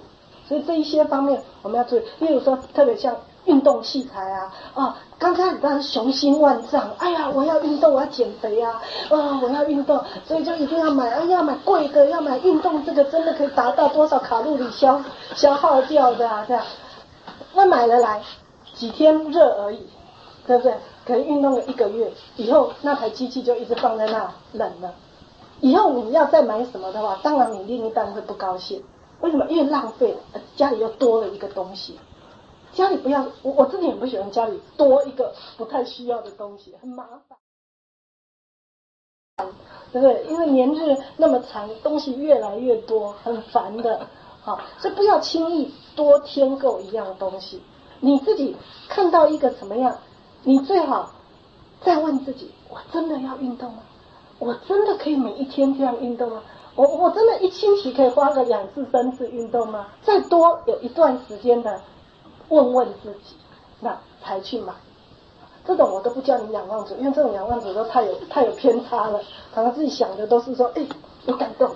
所以这一些方面我们要注意，例如说特别像运动器材啊，刚开始当然雄心万丈，哎呀，我要运动，我要减肥啊，我要运动，所以就一定要买，要买贵的，要买运动这个真的可以达到多少卡路里消耗掉的啊，这样，那买了来几天热而已，对不对？可能运动了1个月以后，那台机器就一直放在那冷了。以后你要再买什么的话，当然你另一半会不高兴。为什么？因为浪费，家里又多了一个东西。家里不要，我自己很不喜欢家里多一个不太需要的东西，很麻烦，对不对？因为年日那么长，东西越来越多，很烦的。好，所以不要轻易多添购一样东西。你自己看到一个什么样，你最好再问自己：我真的要运动吗？我真的可以每一天这样运动吗？我真的1星期可以花个2次3次运动吗？再多有一段时间的问问自己，那才去买。这种我都不叫你仰望主，因为这种仰望主都太有偏差了，常常自己想的都是说，有感动。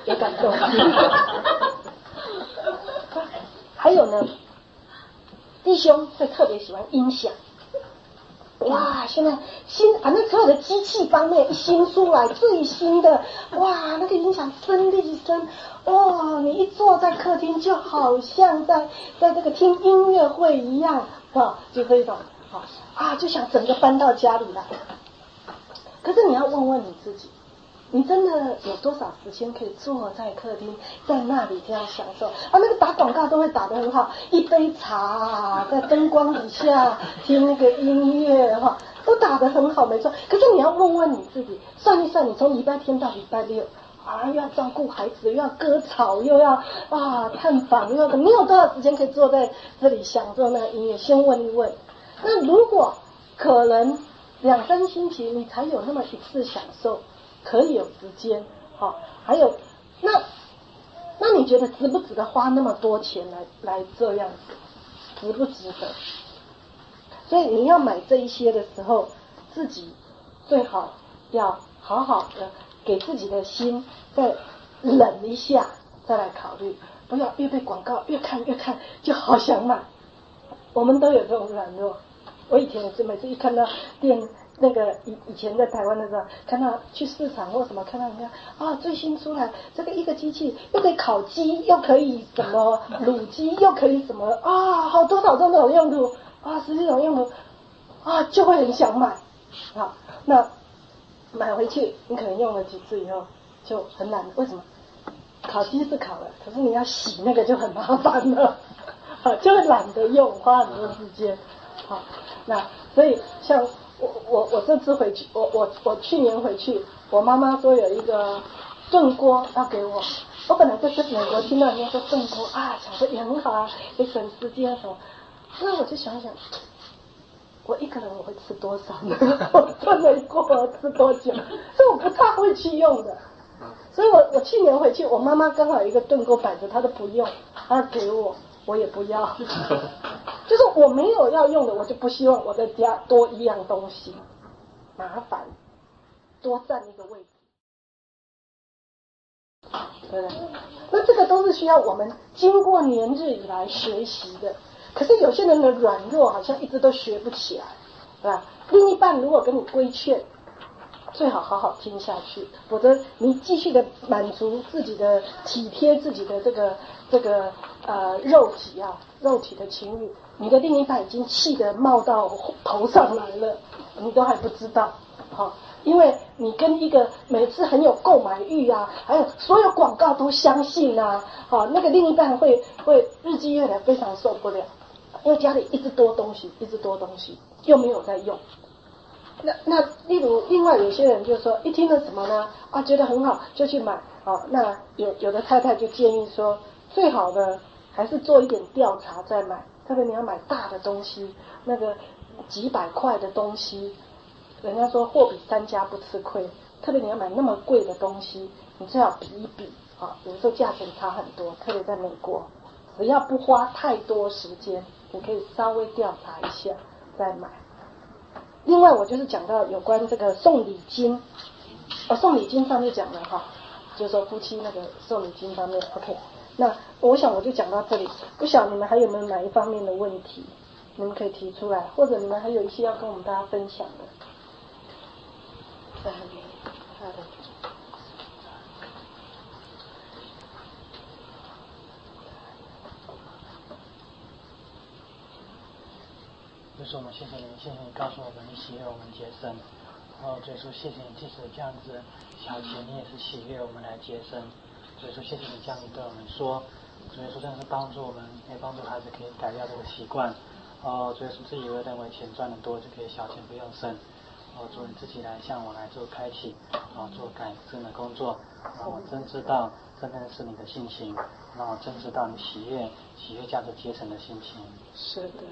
还有呢，弟兄会特别喜欢音响。哇，现在反正所有的机器方面一新出来，最新的，哇，那个音响声力声，哇，你一坐在客厅就好像在这个听音乐会一样啊，就这种就想整个搬到家里来。可是你要问问你自己，你真的有多少时间可以坐在客厅，在那里这样享受那个打广告都会打得很好，一杯茶在灯光底下听那个音乐都打得很好，没错。可是你要问问你自己，算一算，你从礼拜天到礼拜六又要照顾孩子，又要割草，又要探访，你有多少时间可以坐在这里享受那个音乐？先问一问。那如果可能2、3星期你才有那么一次享受，可以有时间还有那你觉得值不值得花那么多钱来这样子？值不值得？所以你要买这一些的时候，自己最好要好好的给自己的心再冷一下，再来考虑，不要越被广告越看就好想买。我们都有这种软弱，我以前也是每次一看到那个以前在台湾的时候，看到去市场或什么，看到人家最新出来这个一个机器又可以烤鸡，又可以什么卤鸡，又可以什么好多少种用途，11种用途就会很想买。那买回去你可能用了几次以后就很懒，为什么？烤鸡是烤了，可是你要洗那个就很麻烦了，就会懒得用，花很多时间。那所以像我这次回去，我去年回去，我妈妈说有一个炖锅要给我，我本来在美国听到人家说炖锅想说也很好也省时间什么，那我就想想，我一个人我会吃多少呢？我炖了一锅我要吃多久？所以我不太会去用的。所以我去年回去，我妈妈刚好有一个炖锅摆着，她都不用，她给我也不要。就是我没有要用的，我就不希望我在家多一样东西，麻烦，多占一个位置，对不对？那这个都是需要我们经过年日以来学习的。可是有些人的软弱好像一直都学不起来，对吧？另一半如果跟你规劝，最好好好听下去，否则你继续的满足自己的体贴自己的这个肉体的情欲，你的另一半已经气得冒到头上来了，你都还不知道。因为你跟一个每次很有购买欲还有所有广告都相信那个另一半会日积月累非常受不了，因为家里一直多东西又没有在用。那例如另外有些人就说一听了什么呢觉得很好就去买那有的太太就建议说，最好的还是做一点调查再买，特别你要买大的东西，那个几百块的东西，人家说货比三家不吃亏，特别你要买那么贵的东西，你最好比一比有时候价钱差很多，特别在美国，只要不花太多时间，你可以稍微调查一下再买。另外我就是讲到有关这个送礼金，送礼金上面讲了就是说夫妻那个送礼金方面 OK。 那我想我就讲到这里，不晓得你们还有没有哪一方面的问题，你们可以提出来，或者你们还有一些要跟我们大家分享的。好的。 就是我们谢谢你，谢谢你告诉我们你喜悦我们节生，然后所以说谢谢你，即使这样子小钱你也是喜悦我们来节生，所以说谢谢你这样子对我们说，所以说真的是帮助我们，也帮助孩子可以改掉这个习惯，所以说自己会认为钱赚得多就可以小钱不用生，做你自己来向我来做开启，做改正的工作，让我真知道真的是你的性情，让我真知道你喜悦价值节省的心情。 是的。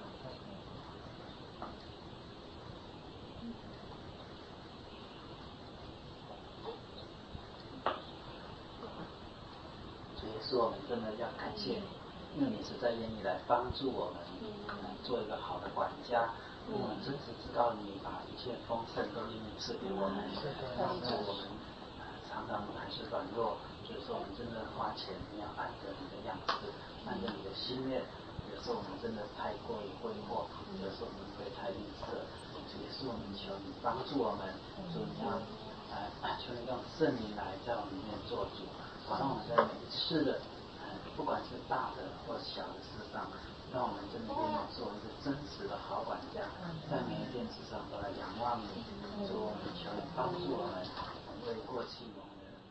是我们真的要感谢你，因为你实在愿意来帮助我们，做一个好的管家。我们真实知道你把一切丰盛都愿意赐给我们，但是我们常常还是软弱，所以说我们真的花钱你要按着你的样子，按着你的心愿。有时候我们真的太过于挥霍，有时候我们会太吝啬，也是我们求你帮助我们，主你要求你用圣灵来在我们里面做主。好让我们在每一次的，不管是大的或小的事上，让我们真的愿意做一个真实的好管家，在每一件事上都来仰望你，主我们求你帮助我们，为过去我们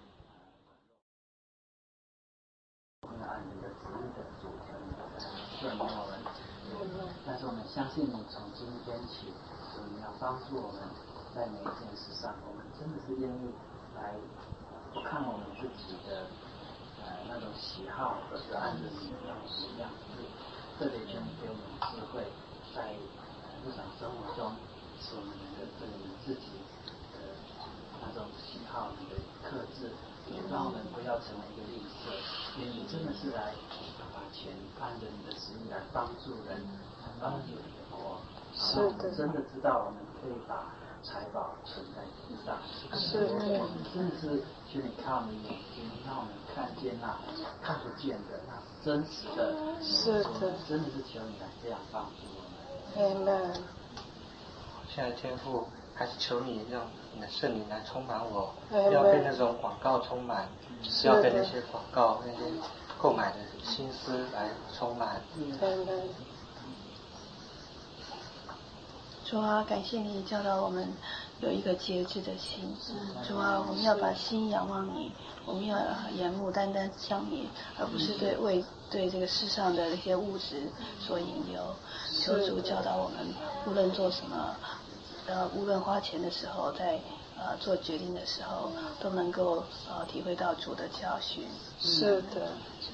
的按你的旨意的主，求你赦免我们。但是我们相信你从今天起，主你要帮助我们，在每一件事上，我们真的是愿意来。不看我们自己的那种喜好，而是按着你的样子，特别求你给我们智慧，在日常生活中，使我们能够对你自己的那种喜好、你的克制，让我们不要成为一个吝啬，因为你真的是来把钱按着你的旨意来帮助人，来帮助你的国， 是的， 真的知道我们可以把财宝存在地上， 是的， 我们真的是求你靠你眼睛，让我们看见那看不见的那真实的， 是的， 真的是求你来这样帮助我们。 们。 Amen。 现在天父，还是求你让你的圣灵来充满我，不要被那种广告充满，不要被那些广告、那些购买的心思来充满。 Amen。 主啊，感谢你教导我们有一个节制的心。主啊，我们要把心仰望你，我们要眼目单单向你，而不是对这个世上的那些物质所引诱。求主教导我们，无论做什么，无论花钱的时候，在做决定的时候，都能够体会到主的教训。 是的。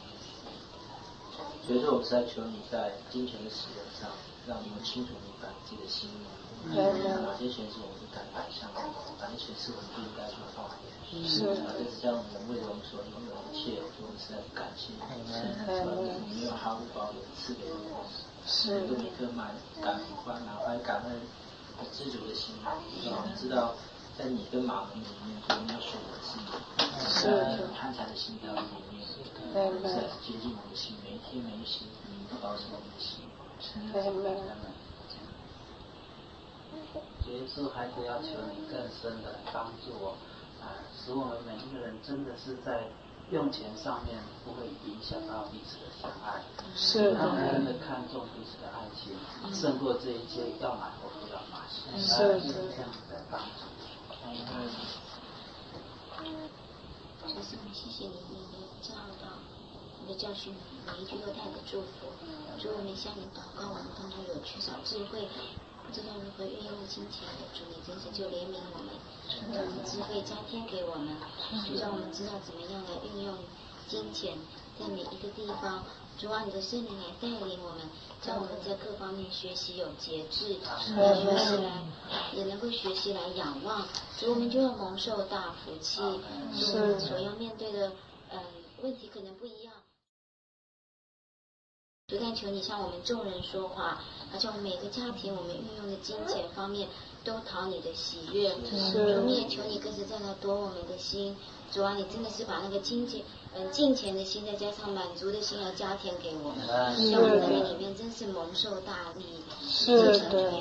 所以说，我实在求你在金钱的使用上，让我们清楚明白自己的心意。哪些钱是我们该摆上的，哪些钱是我们不应该去花的。 是。 就是这样，我们为了我们所拥有的一切，我们实在感谢你。你没有毫无保留赐给我们。 是。 用一颗满感恩的知足的心，让我们知道，在你跟马门里面，我们要选择是你。是。贪财的心跳里面。是接近我们的心，每一天每一时都保持我们的心。耶稣还是要求你更深的帮助我，使我们每一个人真的是在用钱上面不会影响到彼此的相爱， 是让我们真的看重彼此的爱情，胜过这一切要买或不要买， 是这样子的帮助。 主上，谢谢你的教导，你的教训，每一句都带着祝福。主，我们向你祷告，我们当中有缺少智慧，不知道如何运用金钱的主，你真是就怜悯我们，让你智慧加添给我们，就让我们知道怎么样来运用金钱，在每一个地方。主啊，你的圣灵来带领我们，叫我们在各方面学习有节制，也能够学习来仰望。所以我们就要蒙受大福气。我们所要面对的问题可能不一样。 主，但求你向我们众人说话，而且我们每个家庭，我们运用的金钱方面都讨你的喜悦。主，你也求你更是再来夺我们的心。主啊，你真的是把那个金钱的心，再加上满足的心，要加添给我们，让我们在里面真是蒙受大利。 是的，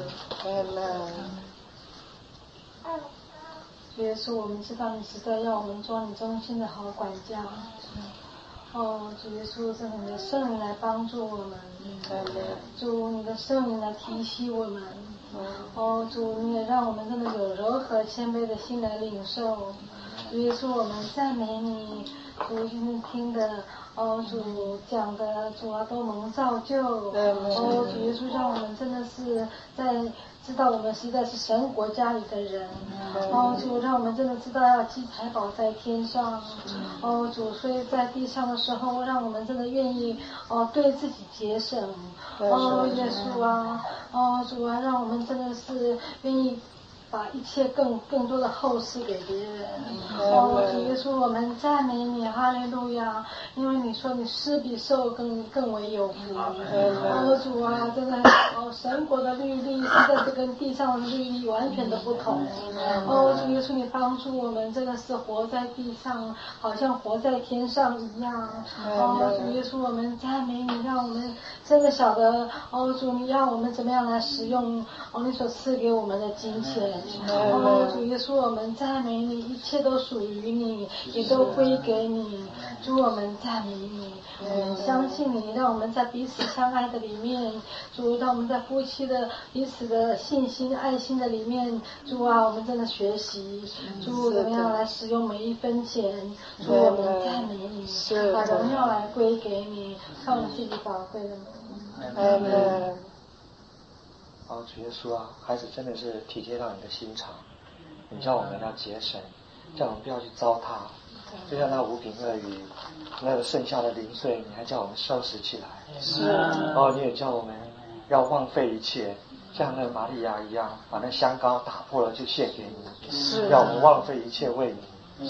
主耶稣，我们知道你实在要我们做你忠心的好管家。主耶稣，真的你的圣灵来帮助我们，主你的圣灵来提醒我们，主你也让我们真的有柔和谦卑的心来领受。主耶稣，我们赞美你，主今天听的主讲的主啊都蒙造就，主耶稣让我们真的是在知道我们实在是神国家里的人，主让我们真的知道要积财宝在天上，主所以在地上的时候，让我们真的愿意对自己节省，耶稣啊，主啊，让我们真的是愿意把一切更多的厚施给别人。主耶稣，我们赞美你，哈利路亚！因为你说你施比受更为有福。主啊，真的神国的律例实在是跟地上的律例完全的不同。主耶稣，你帮助我们真的是活在地上，好像活在天上一样。主耶稣，我们赞美你，让我们真的晓得主你要我们怎么样来使用你所赐给我们的金钱。主耶稣，我们赞美你，一切都属于你，也都归给你。主，我们赞美你，我们相信你，让我们在彼此相爱的里面，主，让我们在夫妻的彼此的信心、爱心的里面，主啊，我们真的学习，主怎么样来使用每一分钱。主，我们赞美你，把荣耀来归给你，靠你自己宝贵的名。 主耶稣啊，孩子真的是体贴到你的心肠，你叫我们要节省，叫我们不要去糟蹋，就像那五饼二鱼，那个剩下的零碎，你还叫我们收拾起来。你也叫我们要枉费一切，像那个玛利亚一样，把那香膏打破了就献给你，要我们枉费一切为你。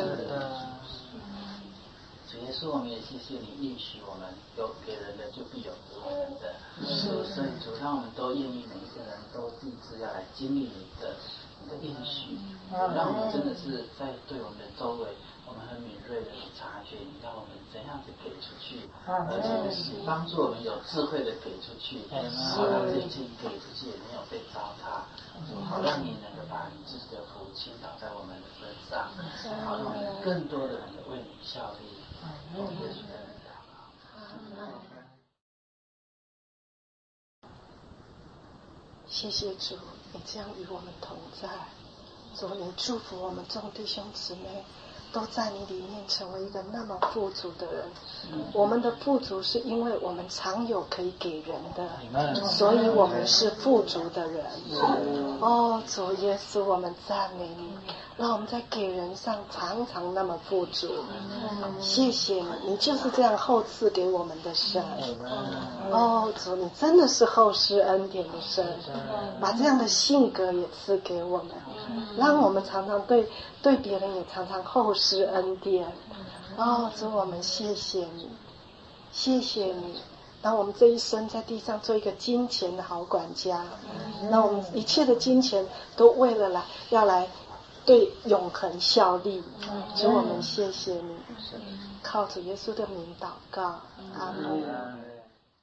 主耶稣，我们也谢谢你应许我们有给人的就必有给我们的。所以主，让我们都愿意每一个人都立志要来经历你的应许，让我们真的是在对我们的周围，我们很敏锐的察觉你让我们怎样子给出去，而且是帮助我们有智慧的给出去，好让这一切给出去也没有被糟蹋，好让你能够把你自己的福倾倒在我们的身上，好让我们更多的人为你效力。耶稣的名祷告。 谢谢主，你将与我们同在。主，你祝福我们众弟兄姊妹都在你里面成为一个那么富足的人。我们的富足是因为我们常有可以给人的，所以我们是富足的人。主耶稣，我们赞美你，让我们在给人上常常那么富足。谢谢你，你就是这样厚赐给我们的神。主，你真的是厚施恩典的神，把这样的性格也赐给我们，让我们常常对别人也常常厚施恩典。主，我们谢谢你，谢谢你，让我们这一生在地上做一个金钱的好管家，让我们一切的金钱都为了要来对永恒效力。主，我们谢谢你，靠主耶稣的名祷告，阿门。